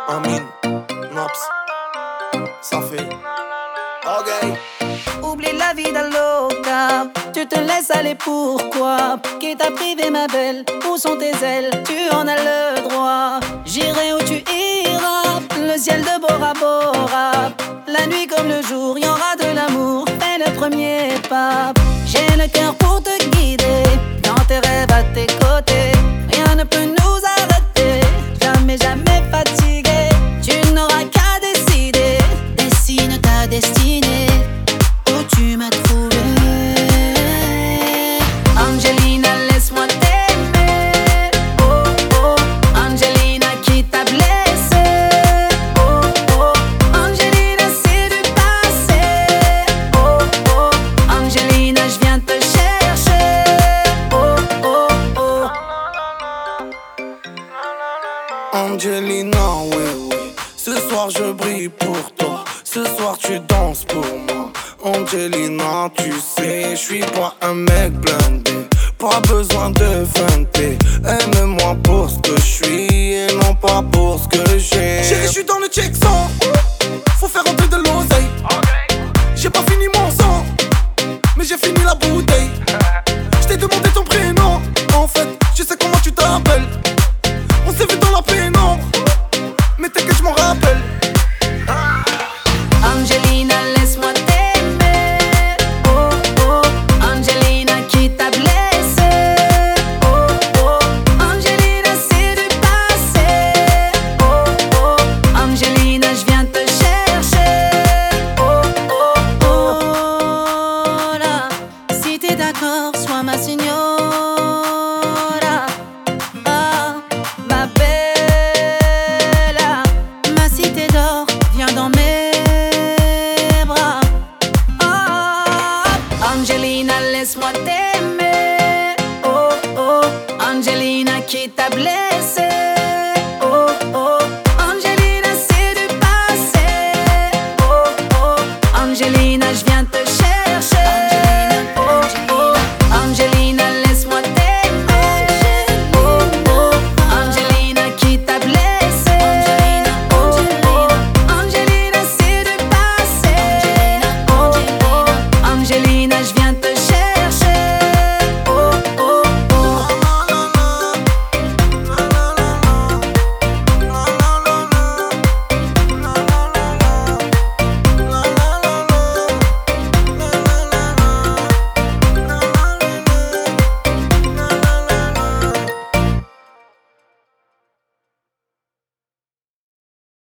Amine, Naps, ça fait. Ok. Oublie la vida loca, tu te laisses aller pourquoi? Qui t'a privé ma belle, où sont tes ailes? Tu en as le droit. J'irai où tu iras, le ciel de Bora Bora. La nuit comme le jour, y aura de l'amour, fais le premier pas. J'ai le cœur pour te guider, dans tes rêves à tes côtés. Rien ne peut nous arrêter, jamais, jamais fatigué. Tu n'auras qu'à décider, dessine ta destinée. Où tu m'as trouvé, Angelina, laisse-moi t'aimer. Oh oh, Angelina, qui t'a blessé. Oh oh, Angelina, c'est du passé. Oh oh, Angelina, je viens te chercher. Oh oh oh. Angelina, oui, oui. Ce soir je brille pour toi. Ce soir tu danses pour moi. Angelina, tu sais, je suis pas un mec blindé. Pas besoin de feinter. Aime-moi pour ce que je suis et non pas pour ce que j'ai. Chérie, je suis dans le check 100. Faut faire un peu de l'oseille. J'ai pas fini mon sang, mais j'ai fini la bouteille. Je t'ai demandé ton prénom. En fait, je sais comment tu t'appelles. On s'est vu dans la pénombre, mais t'inquiète, je m'en rappelle. Angelina, laisse-moi t'aimer. Oh oh, Angelina, qui t'a blessé. Oh oh, Angelina, c'est du passé. Oh oh, Angelina, je viens te chercher. Oh oh oh, là. Si t'es d'accord, sois ma signora. Ah, ma bella, ma cité d'or, viens dans mes bras. Oh, Angelina, laisse-moi t'aimer. Oh oh, Angelina, qui t'a blessé.